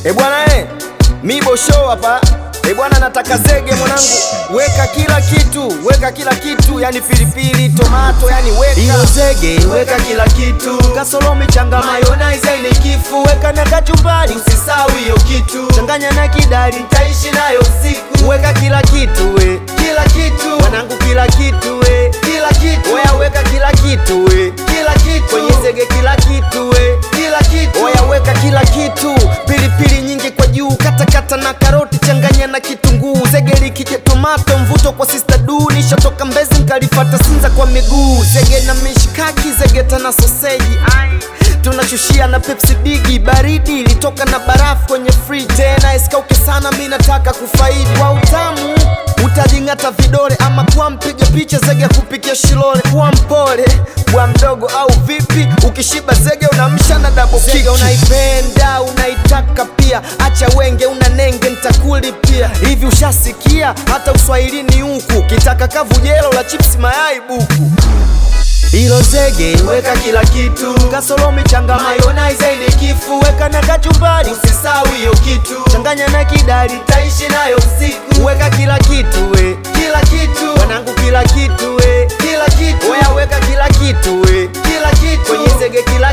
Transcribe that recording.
Bwana Mibo show hapa. Bwana nataka zege mwanangu. Weka kila kitu, yani pilipili, tomato, yani weka hiyo zege, weka kila kitu. Kasolomi changa mayonnaise ni kifu. Weka na kachumbari, usisahau hiyo kitu. Changanya na kidari, nitaishi nayo usiku. Weka kila kitu kila kitu. Mwanangu kila kitu kila kitu. Oya weka kila kitu kila kitu. Kwenye zege kila kitu kila kitu. Oya weka kila kitu. Pilipili nyingi kwa juu, kata na karoti, changanya na kitunguu. Zege likije tomato, mvuto kwa sister du. Nishatoka Mbezi nikalifata Sinza kwa miguu. Zege na mishikaki, zege tana sausage. Tunashushia na Pepsi bigi, baridi litoka na barafu kwenye fridge. Tena isikauke sana, mimi nataka kufaidi. Kwa utamu utajingata vidole, ama kwa mpige picha zege kupikia shilole. Kwa mpole, kwa mdogo au vipi? Ukishiba zege unamsha na double kick. Zege unaipenda, unaitaka pia. Acha wenge, unanenge, nitakulipia. Hivi ushasikia? Hata Uswahili ni huku. Kitaka kavu jelo la chips mayai buku. Hilo zege, weka kila kitu. Kasolomi changa mayonnaise ni kifu. Weka na kachumbari, usisahau hiyo kitu. Changanya na kidari, nitaishi nayo usiku. Weka kila kitu kila kitu. Mwanangu kila kitu kila kitu. Oya weka kila kitu kila kitu. Kwenye zege kila